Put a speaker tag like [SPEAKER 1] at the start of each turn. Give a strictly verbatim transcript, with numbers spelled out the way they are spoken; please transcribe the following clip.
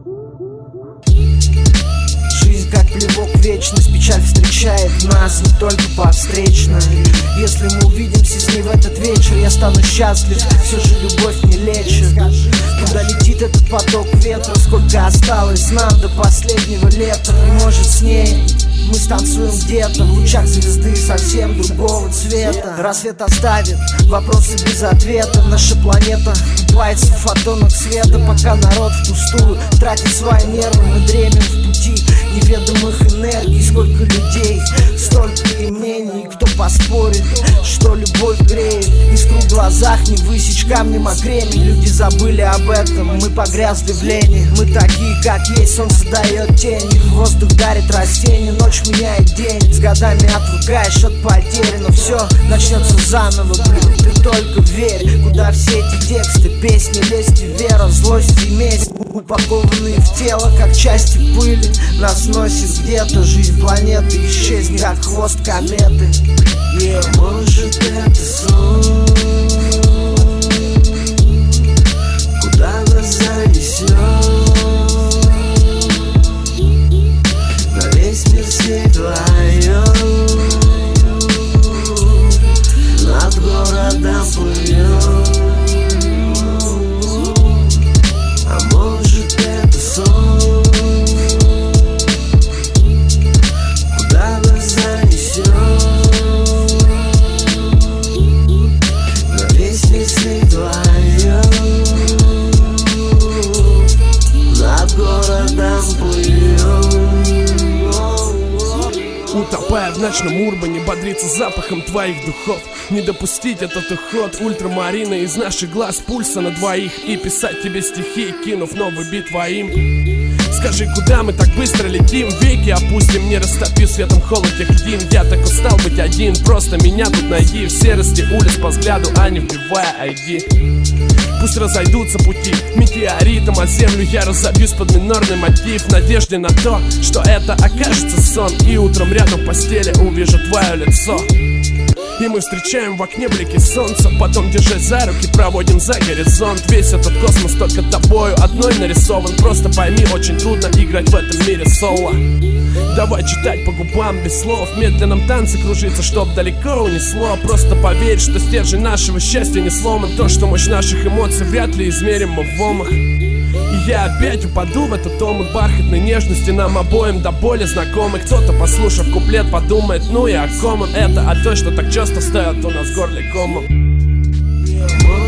[SPEAKER 1] Жизнь как плевок в вечность, печаль встречает нас не только по встречной. Если мы увидимся с ней в этот вечер, я стану счастлив, все же любовь не лечит. Куда летит этот поток ветра, сколько осталось нам до последнего лета. И может с ней мы станцуем где-то в лучах звезды совсем другого цвета. Рассвет оставит вопросы без ответа. Наша планета купается в фотонах света. Пока народ впустую тратит свои нервы, мы дремим в пути неведомых энергий. Сколько людей, столько имений. Кто поспорит, что любовь греет? Искру в глазах не высечь камнем о кремень. Люди забыли об этом, мы погрязли в лени. Мы такие, как есть, солнце дает тени, воздух дарит растения, ночь меняет день. С годами отвыкаешь от потери, но все начнется заново, блин, ты только верь. Куда все эти тексты, песни, лесть и вера, злость и месть, упакованные в тело, как части пыли. Нас носит где-то, жизнь планеты исчезнет, как хвост кометы. Yeah. Может это сон, куда нас занесет, на весь мир свет вдвоем, над городом плывет. А может это сон, куда нас занесет, на весь мир свет вдвоем, над городом плывет.
[SPEAKER 2] Утопая в ночном урбане, бодриться запахом твоих духов. Не допустить этот уход ультрамарина из наших глаз, пульса на двоих. И писать тебе стихи, кинув новый бит твоим. Скажи, куда мы так быстро летим? Веки опустим, не растопив светом холод тех льдин. Я так устал быть один, просто меня тут найди. В серости улиц по взгляду, а не вбивая ай ди. Пусть разойдутся пути метеоритом, а землю я разобьюсь под минорный мотив. В надежде на то, что это окажется сон, и утром рядом в постели увижу твое лицо. И мы встречаем в окне блики солнца, потом, держась за руки, проводим за горизонт. Весь этот космос только тобою одной нарисован. Просто пойми, очень трудно играть в этом мире соло. Давай читать по губам без слов, в медленном танце кружиться, чтоб далеко унесло. Просто поверь, что стержень нашего счастья не сломан. То, что мощь наших эмоций вряд ли измерим мы в омах. И я опять упаду в этот омут бархатной нежности, нам обоим до боли знакомый. Кто-то, послушав куплет, подумает, ну и о ком он это, о той, что так часто стоят у нас в горле комом.